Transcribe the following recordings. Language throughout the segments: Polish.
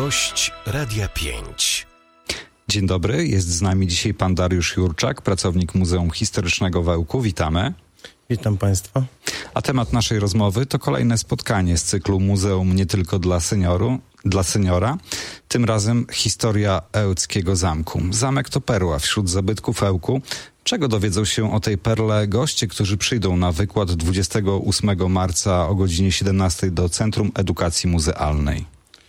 Gość Radia 5. Dzień dobry, jest z nami dzisiaj pan Dariusz Jurczak, pracownik Muzeum Historycznego w Ełku. Witamy. Witam Państwa. A temat naszej rozmowy to kolejne spotkanie z cyklu Muzeum nie tylko dla seniora. Tym razem historia Ełckiego Zamku. Zamek to perła wśród zabytków Ełku. Czego dowiedzą się o tej perle goście, którzy przyjdą na wykład 28 marca o godzinie 17 do Centrum Edukacji Muzealnej?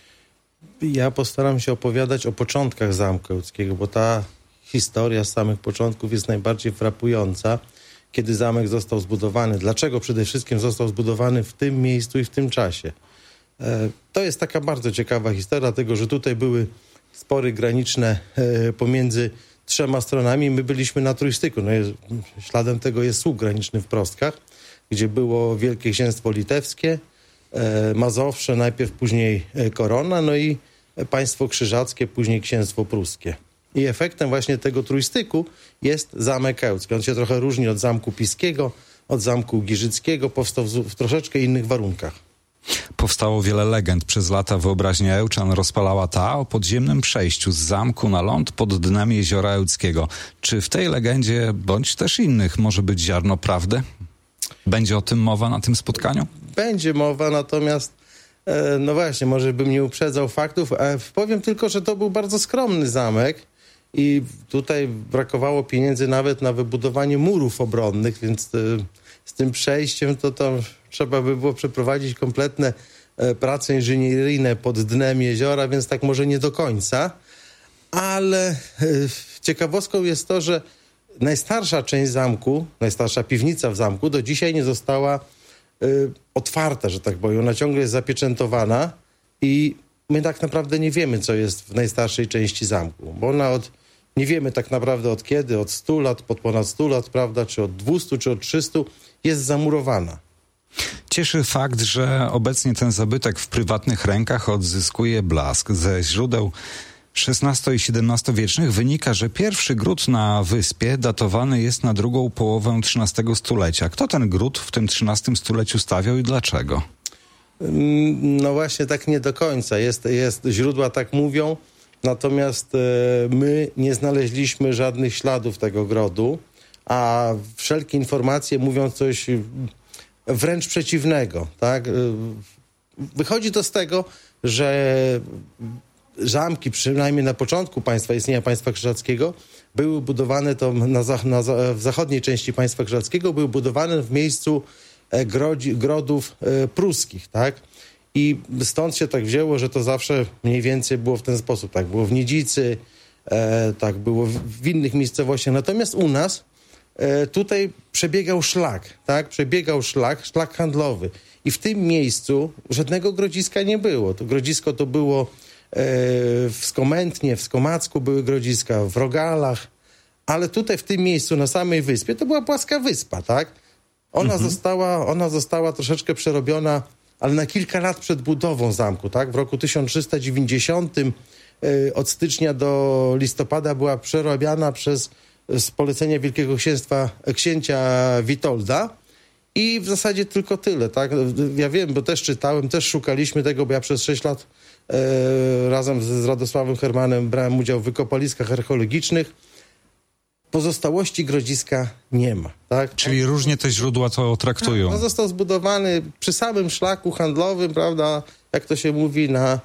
Ja postaram się opowiadać o początkach Zamku Ełckiego, bo ta historia z samych początków jest najbardziej frapująca. Kiedy zamek został zbudowany, dlaczego przede wszystkim został zbudowany w tym miejscu i w tym czasie. To jest taka bardzo ciekawa historia, dlatego że tutaj były spory graniczne pomiędzy trzema stronami. My byliśmy na trójstyku. Śladem tego jest słup graniczny w Prostkach, gdzie było Wielkie Księstwo Litewskie, Mazowsze, najpierw później Korona, no i państwo krzyżackie, później Księstwo Pruskie. I efektem właśnie tego trójstyku jest Zamek Ełcki. On się trochę różni od Zamku Piskiego, od Zamku Giżyckiego. Powstał w troszeczkę innych warunkach. Powstało wiele legend. Przez lata wyobraźnia Ełczan rozpalała ta o podziemnym przejściu z zamku na ląd pod dnem jeziora Ełckiego. Czy w tej legendzie, bądź też innych, może być ziarno prawdy? Będzie o tym mowa na tym spotkaniu? Będzie mowa, natomiast no właśnie, może bym nie uprzedzał faktów. Powiem tylko, że to był bardzo skromny zamek i tutaj brakowało pieniędzy nawet na wybudowanie murów obronnych, więc z tym przejściem to tam trzeba by było przeprowadzić kompletne prace inżynieryjne pod dnem jeziora, więc tak może nie do końca. Ale ciekawostką jest to, że najstarsza część zamku, najstarsza piwnica w zamku do dzisiaj nie została otwarta, że tak powiem. Ona ciągle jest zapieczętowana i my tak naprawdę nie wiemy, co jest w najstarszej części zamku, bo ona nie wiemy tak naprawdę od kiedy, od 100 lat, pod ponad 100 lat, prawda, czy od 200, czy od 300, jest zamurowana. Cieszy fakt, że obecnie ten zabytek w prywatnych rękach odzyskuje blask. Ze źródeł XVI i XVII-wiecznych wynika, że pierwszy gród na wyspie datowany jest na drugą połowę XIII stulecia. Kto ten gród w tym XIII stuleciu stawiał i dlaczego? No właśnie tak nie do końca. Źródła tak mówią, natomiast my nie znaleźliśmy żadnych śladów tego grodu, a wszelkie informacje mówią coś wręcz przeciwnego. Tak? Wychodzi to z tego, że zamki, przynajmniej na początku istnienia państwa krzyżackiego, były budowane w zachodniej części państwa krzyżackiego, były budowane w miejscu grodów pruskich, tak? I stąd się tak wzięło, że to zawsze mniej więcej było w ten sposób. Tak było w Nidzicy, tak było w innych miejscowościach. Natomiast u nas tutaj przebiegał szlak, tak? Szlak handlowy. I w tym miejscu żadnego grodziska nie było. To grodzisko to było w Skomętnie, w Skomacku były grodziska, w Rogalach, ale tutaj w tym miejscu, na samej wyspie, to była płaska wyspa, tak? Ona została troszeczkę przerobiona, ale na kilka lat przed budową zamku, tak? W roku 1390 od stycznia do listopada była przerabiana z polecenia Wielkiego Księcia Witolda i w zasadzie tylko tyle, tak? Ja wiem, bo też czytałem, też szukaliśmy tego, bo ja przez 6 lat razem z Radosławem Hermanem brałem udział w wykopaliskach archeologicznych. Pozostałości grodziska nie ma. Tak? Czyli różnie te źródła to traktują. On został zbudowany przy samym szlaku handlowym, prawda, jak to się mówi,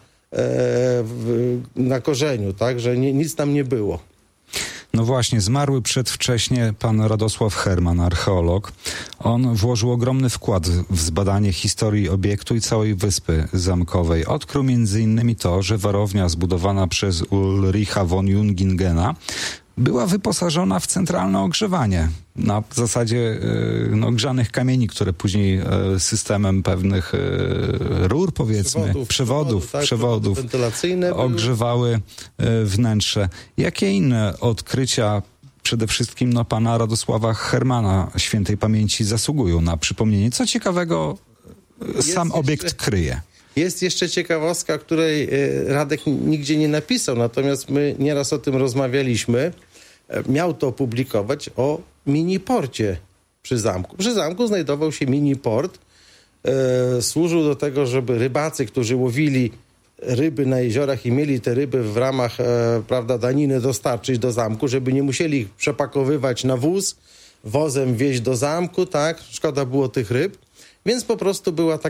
na korzeniu, tak, że nic tam nie było. No właśnie, zmarły przedwcześnie pan Radosław Herman, archeolog. On włożył ogromny wkład w zbadanie historii obiektu i całej wyspy zamkowej. Odkrył m.in. to, że warownia zbudowana przez Ulricha von Jungingena była wyposażona w centralne ogrzewanie na zasadzie grzanych kamieni, które później systemem pewnych rur, powiedzmy, przewodów wentylacyjne ogrzewały wnętrze. Jakie inne odkrycia przede wszystkim pana Radosława Hermana świętej pamięci zasługują na przypomnienie? Co ciekawego sam obiekt kryje? Jest jeszcze ciekawostka, której Radek nigdzie nie napisał, natomiast my nieraz o tym rozmawialiśmy. Miał to opublikować o miniporcie przy zamku. Przy zamku znajdował się miniport. Służył do tego, żeby rybacy, którzy łowili ryby na jeziorach i mieli te ryby w ramach prawda, daniny dostarczyć do zamku, żeby nie musieli ich przepakowywać na wóz, wozem wieźć do zamku, tak? Szkoda było tych ryb. Więc po prostu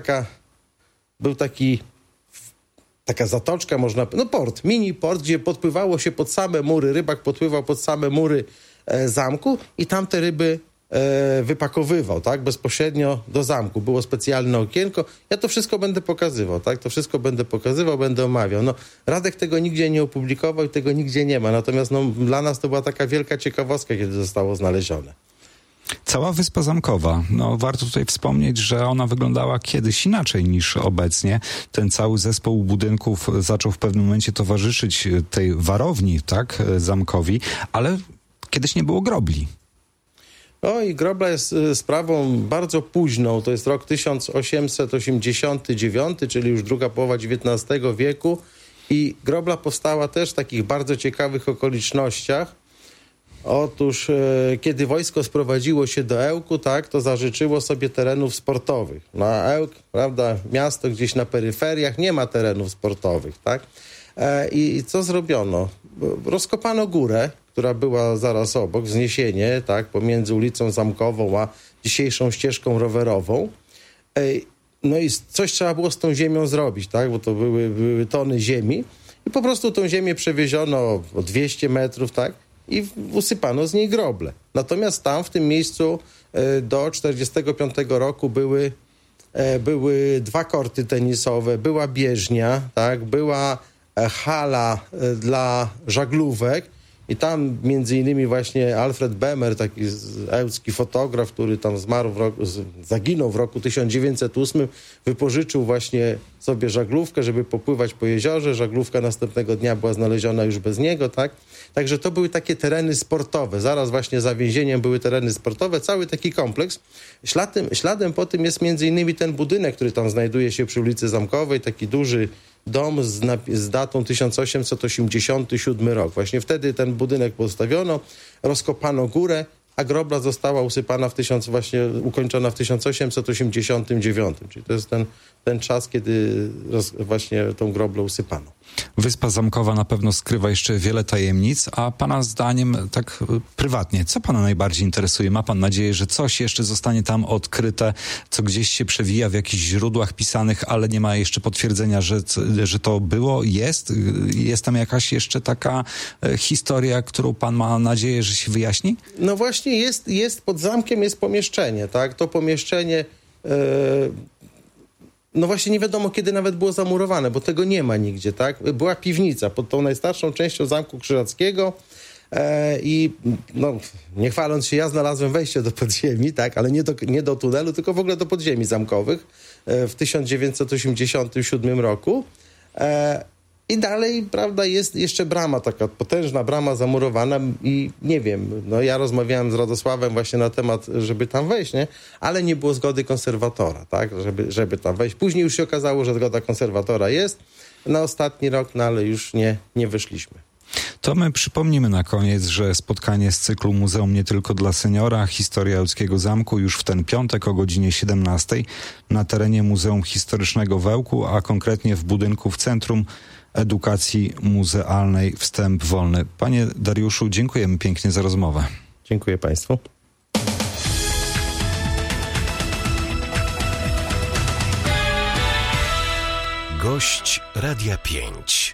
taka zatoczka, port, mini port, gdzie podpływało się pod same mury, rybak podpływał pod same mury zamku i tam te ryby wypakowywał, tak, bezpośrednio do zamku. Było specjalne okienko. Ja to wszystko będę pokazywał, tak, będę omawiał. No, Radek tego nigdzie nie opublikował i tego nigdzie nie ma. Natomiast dla nas to była taka wielka ciekawostka, kiedy zostało znalezione. Cała Wyspa Zamkowa, warto tutaj wspomnieć, że ona wyglądała kiedyś inaczej niż obecnie. Ten cały zespół budynków zaczął w pewnym momencie towarzyszyć tej warowni, tak, zamkowi, ale kiedyś nie było grobli. I grobla jest sprawą bardzo późną, to jest rok 1889, czyli już druga połowa XIX wieku i grobla powstała też w takich bardzo ciekawych okolicznościach. Otóż kiedy wojsko sprowadziło się do Ełku, tak, to zażyczyło sobie terenów sportowych. A Ełk, prawda, miasto gdzieś na peryferiach, nie ma terenów sportowych, tak? I co zrobiono? Rozkopano górę, która była zaraz obok, wzniesienie, tak, pomiędzy ulicą Zamkową a dzisiejszą ścieżką rowerową. No i coś trzeba było z tą ziemią zrobić, tak, bo to były tony ziemi i po prostu tą ziemię przewieziono o 200 metrów, tak, i usypano z niej groble. Natomiast tam, w tym miejscu do 1945 roku były 2 korty tenisowe, była bieżnia, tak, była hala dla żaglówek i tam między innymi właśnie Alfred Bemer, taki ełcki fotograf, który tam zaginął w roku 1908, wypożyczył właśnie sobie żaglówkę, żeby popływać po jeziorze. Żaglówka następnego dnia była znaleziona już bez niego, tak? Także to były takie tereny sportowe. Zaraz właśnie za więzieniem były tereny sportowe, cały taki kompleks. Śladem po tym jest między innymi ten budynek, który tam znajduje się przy ulicy Zamkowej, taki duży dom z datą 1887 rok. Właśnie wtedy ten budynek postawiono, rozkopano górę, a grobla została usypana ukończona w 1889. Czyli to jest ten czas, kiedy właśnie tą groblę usypano. Wyspa Zamkowa na pewno skrywa jeszcze wiele tajemnic, a pana zdaniem, tak prywatnie, co pana najbardziej interesuje? Ma pan nadzieję, że coś jeszcze zostanie tam odkryte, co gdzieś się przewija w jakichś źródłach pisanych, ale nie ma jeszcze potwierdzenia, że to było, jest? Jest tam jakaś jeszcze taka historia, którą pan ma nadzieję, że się wyjaśni? No właśnie jest pod zamkiem jest pomieszczenie, tak? To pomieszczenie no właśnie nie wiadomo, kiedy nawet było zamurowane, bo tego nie ma nigdzie, tak? Była piwnica pod tą najstarszą częścią Zamku Krzyżackiego i no, nie chwaląc się, ja znalazłem wejście do podziemi, tak? Ale nie do tunelu, tylko w ogóle do podziemi zamkowych w 1987 roku. I dalej, prawda, jest jeszcze brama, taka potężna brama zamurowana i nie wiem, no ja rozmawiałem z Radosławem właśnie na temat, żeby tam wejść, nie? Ale nie było zgody konserwatora, tak, żeby tam wejść. Później już się okazało, że zgoda konserwatora jest na ostatni rok, no ale już nie wyszliśmy. To my przypomnimy na koniec, że spotkanie z cyklu Muzeum nie tylko dla seniora, historia Ełckiego Zamku już w ten piątek o godzinie 17 na terenie Muzeum Historycznego w Ełku, a konkretnie w budynku w Centrum Edukacji Muzealnej Wstęp Wolny. Panie Dariuszu, dziękujemy pięknie za rozmowę. Dziękuję państwu. Gość Radia 5.